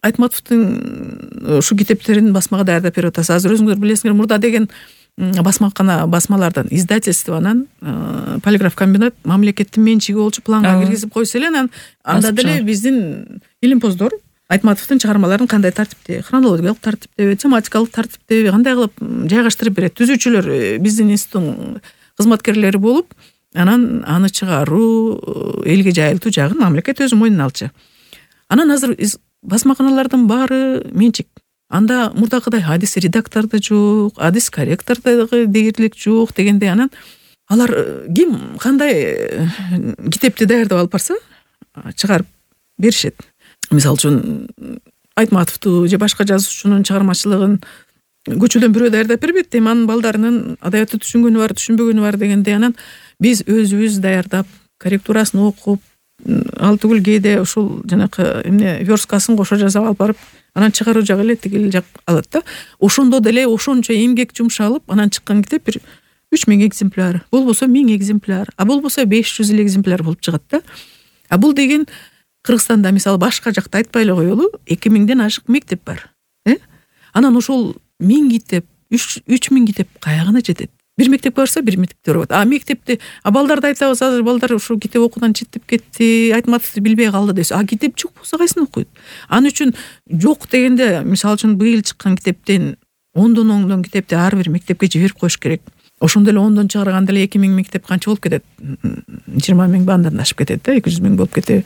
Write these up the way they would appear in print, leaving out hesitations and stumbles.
Айтматовдун ушу китептерин басмага даярдап берип атасыз. Азыр өзүңөр билесиңер, мурда деген басмалардан, издательствонан полиграф комбинат мамлекеттин менчиги болчу, планга киргизип койсо эле, анан анда деле биздин илимпоздор Айтматовдун чыгармаларын кандай тартипте, хронологиялык тартиптеби, тематикалык тартиптеби, кандай кылып жайгаштырып берет. Түзүүчүлөр биздин институттун кызматкерлери болуп, анан аны чыгаруу, элге жайылтуу жагын мамлекет өзү мойнуна алчу. Анан азыр басмаканалардын баары менчик. Анда мурдагыдай адис редактор да жок, адис корректор дагы дээрлик жок дегенде, анан алар ким кандай китепти даярдап алып барса чыгарып беришет. Мисалы үчүн Айтматовду же башка жазуучунун чыгармачылыгын көчөдөн бирөө даярдап бербейт. Эми анын балдарынын адабиятты түшүнгөнү бар, түшүнбөгөнү бар дегенде, анан биз өзүбүз даярдап, корректурасын окуп, ал түгүл кээде ушул жанакы эмне версткасын кошо жазып алып барып, анан чыгаруу жагы эле тигил жак алат да. Ошондо деле ошончо эмгек жумшалып, анан чыккан китеп бир 3000 экземпляр, болбосо 1000 экземпляр, а болбосо 500 экземпляр болуп чыгат да. А бул деген Кыргызстанда, мисалы, башка жакта айтпай эле коелу, 2000ден ашык мектеп бар. Анан ошол 1000 китеп, 3000 китеп каягына жетет? Бир мектепке барса, бир мектепте барат. А мектепти, балдарды айтабыз, азыр балдар ушул китеп окуудан четтеп кетти, Айтматовду билбей калды десе, а китеп жок болсо кайсын окуйт? Анын үчүн жок дегенде, мисалы үчүн быйыл чыккан китептен ондон китепти ар бир мектепке жиберип коюш керек. Ошондо эле ондон чыгарганда эле 2000 мектеп канча болуп кетет? 20 000 андан ашып кетет да, 200 000 болуп кетеби?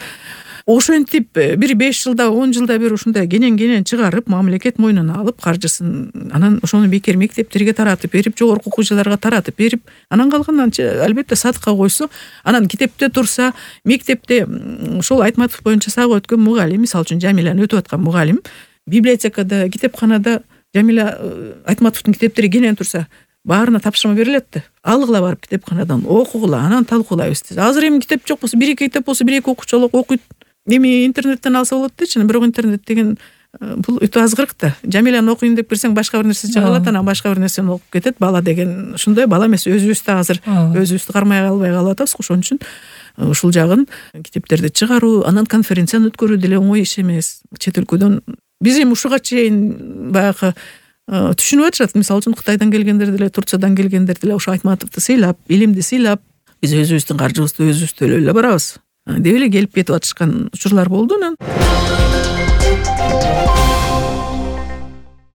Ошентип бир 5 жылда, 10 жылда бир ушундай кенен чыгарып, мамлекет мойнуна алып, каржысын, анан ошону бекер мектептерге таратып берип, жогорку окуу жайларга таратып берип, анан калганын албетте садыкка койсо, анан китепте турса, мектепте ошол Айтматов боюнча сабак өткөн мугалим, мисалы үчүн Жамиляны өтүп аткан мугалим, библиотекада, китепканада Жамиля Айтматовдун китептери кенен турса, баарына тапшырма берилет да. Алгыла барып китепканадан окугула, анан талкуулайбыз. Азыр эми китеп жок болсо, 1-2 китеп болсо, 1-2 окуучу окуйт. Эми интернеттен алса болот дечи, бирок интернет деген бул өтө азгырык да. Жамиляны окуйм деп берсең, башка бир нерсе чыгалат, анан башка бир нерсени окуп кетет. Бала деген ушундай, бала эмес, өзүбүз да азыр өзүбүздү кармай албай калып атабыз. Ошон үчүн ушул жагын китептерди чыгаруу, анан конференцияны өткөрүү деле оңой иш эмес. Чет өлкөдөн биз эми ушуга чейин баягы түшүнүп атышат. Мисалы үчүн Кытайдан келгендер деле, Турциядан келгендер деле ошо Айтматовду сыйлап, илимди сыйлап, биз өзүбүздүн каржыбызды өзүбүз төлөй эле барабыз деп эле келип кетип атышкан учурлар болду.